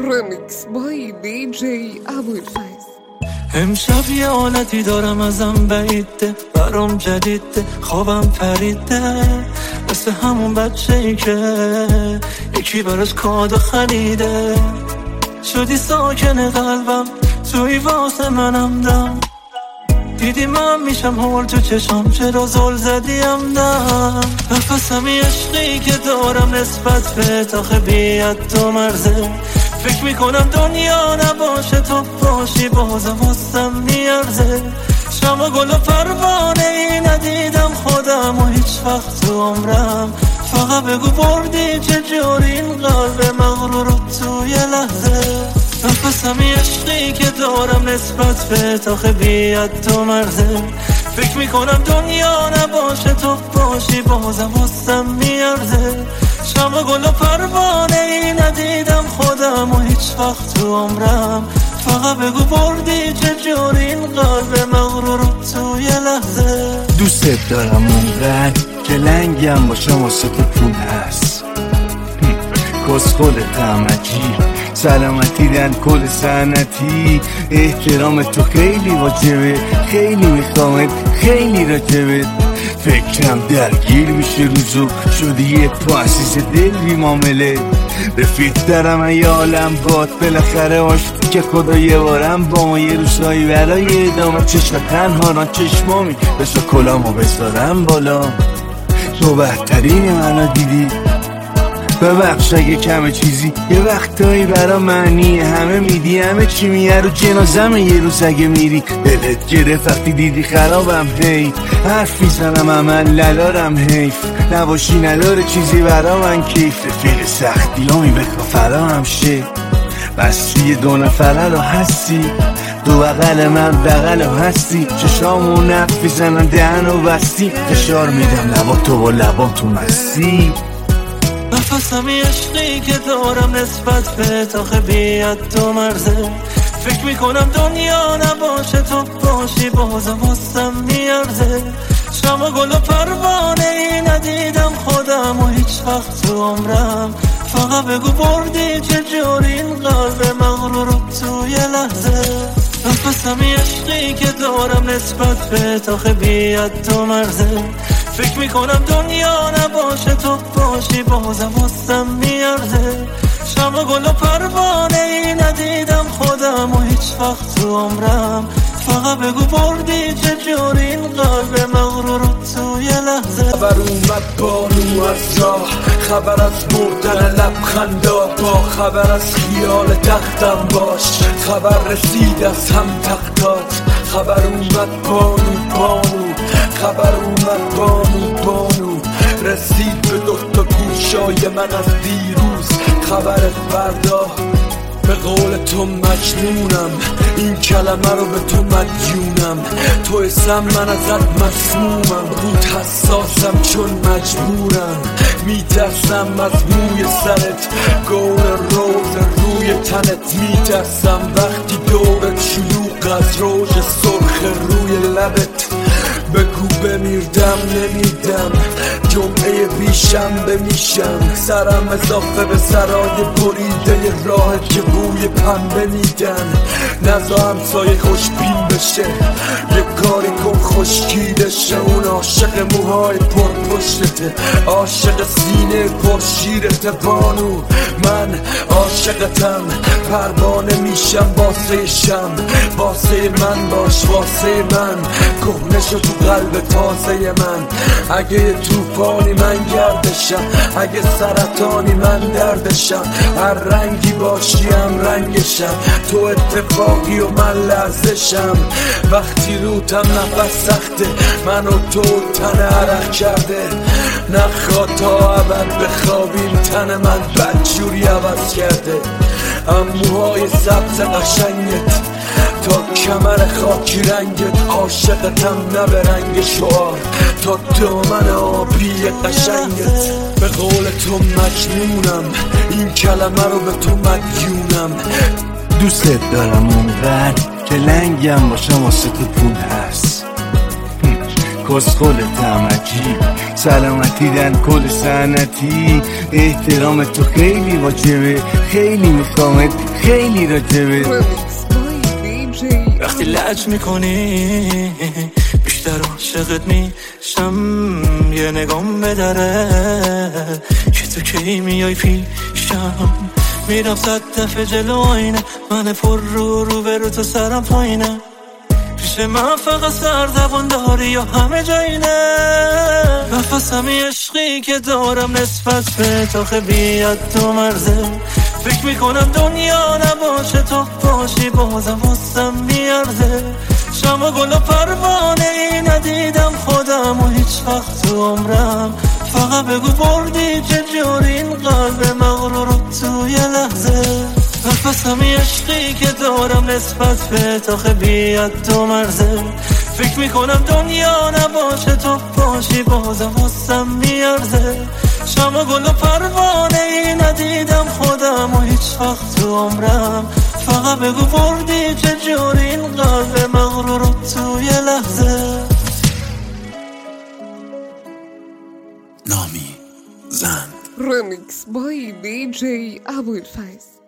Remix by DJ ابوالفضل. امشب یه حالتی دارم ازم بعیده، برام جدیده، خوابم پریده، مثل همون بچه ای که یکی براش کادو خریده. شدی ساکن قلبم، توی واسه منم دم، دیدی من میشم هول تو چشم، چرا زل زدیم دم. نفسمی عشقی که دارم نسبت به تاخه بیاد تو مرزه، فکر میکنم دنیا نباشه تو باشی بازم واسم میارزه. شما گل و پروانه ای ندیدم خودم و هیچ وقت تو عمرم، فقط بگو بردی چجوری این قلب مغرور رو توی لحظه. نفسمی عشقی که دارم نسبت به تاخه بیاد تو مرزه، فکر میکنم دنیا نباشه تو باشی بازم واسم میارزه. شما گل و پروانه ای ندیدم خودم و هیچ وقت تو عمرم، فقط بگو بردی چجوری این قلب مغرور رو توی لحظه. دوست دارم اونقدر که لنگم با شما سکو پول هست، کسخل تمجی سلامتی دن کل سنتی. احترام تو خیلی واجبه، خیلی میخوامت، خیلی راجبت. فکرم درگیر میشه روزو، شدی یه پاسیز دل بی معامله. رفیق دارم ای عالم باد، بالاخره عاشق که خدا یه بارم با ما یه روزایی برای ادامه. چشم تنها چشمامی بسا کلامو بذارم بالا، تو بهترین منو دیدی. ببخش اگه کمه چیزی، یه وقتایی برا معنی همه میدی، همه چی میه رو جنازمه. یه روز اگه میری دلت گرفت وقتی دیدی خرابم، هی حرف میزنم عمل ندارم، حیف نباشی نداره چیزی برا من کیف. رفیق سختی همی بکن فرا هم شه، بس توی دو نفره رو هستی، دو بغل من بغل رو هستی. چشامو نفت میزنن دهن و بستی، فشار میدم لبا تو و لبا تو مستی. نفسمی عشقی که دارم نسبت به تاخه بیاد تو مرزه، فکر میکنم دنیا نباشه تو باشی بازم واسم میارزه. شما گل و پروانه ای ندیدم خودم و هیچ وقت تو عمرم، فقط بگو بردی چجوری این قلب مغرور رو توی لحظه. نفسمی عشقی که دارم نسبت به تاخه بیاد تو مرزه، فکر میکنم دنیا نباشه تو باشی بازم واسم میارزه. شما گل و پروانه ای ندیدم خودم و هیچ وقت تو عمرم، فقط بگو بردی چجوری این قلب مغرور رو توی لحظه. خبر اومد بانو از راه، خبر از مردن لبخندا، با خبر از خیال تختم باش، خبر رسید از هم تختات. خبر اومد بانو، خبر اومد بانو، رسید به دوتا گوشای من از دیروز. خبرت فردا، به قول تو مجنونم، این کلمه رو به تو مدیونم. تو اسم من ازت مسمومم، رود حساسم چون مجبورم. میترسم از موی سرت، گول روز روی تنت. میترسم وقتی دورت شلوغ از روژ سرخ روی لبت. بگو بمیردم نمیدم، جمعه بیشنبه میشم، سرم اضافه به سرای بریده راهت که بوی پنبه میدن. نزا همسایه خوشبین بشه، یه کاری کن خشکیده شه. اون عاشق موهای پر پشتته، عاشق سینه پر شیرته بانو. من عاشقتم، پروانه میشم واسه شم. واسه من باش، واسه من کهنه شو تو قلب تازه من. اگه توفانی من گردشم، اگه سرطانی من دردشم. هر رنگی باشی هم رنگشم، تو اتفاقی و من لرزشم. وقتی روتم نفس سخته، من و تو تن عرق کرده. نخواد تا ابد بخوابیم، تن من بدجوری عوض کرده. اموهای سبز قشنگت تا کمر خاکی رنگت، عاشقتم نه به رنگ شعار، تا دامن آبی قشنگت. به قول تو مجنونم، این کلمه رو به تو مدیونم. دوست دارم اونقدر که لنگم با شما سکو پول هست، کسخل تمجی سلامتی دن کل سنتی. احترام تو خیلی واجبه، خیلی میخوامت، خیلی راجبه. رمیکس بای دیجی وقتی لج میکنی بیشتر عاشقت میشم، یه نگام به دره که تو کی میای پیشم. میرم 100 دفعه جلو آینه، من پر رو به رو تو سرم پایینه. پیش من فقط سردبان داری یا همه جایینه. نفسمی عشقی که دارم نسبت به تو خیلیت تو مرزه. فکر میکنم دنیا نباشه تو باشی بازم واسم میارزه. شما گل و پروانه ای ندیدم خودم و هیچ وقت تو عمرم. فقط بگو بردی چه جوری این قلب مغرور رو توی لحظه. نفسمی عشقی که دارم نسبت به تا خیلیت تو مرزه. فکر میکنم دنیا نباشه تو باشی بازم واسم میارزه. شما گل و پروانه ای ندیدم خودم و هیچ وقت تو عمرم. فقط بگو بردی چه جوری این قلب مغرور رو توی لحظه. نامی زند رمیکس بای دیجی ابوالفضل.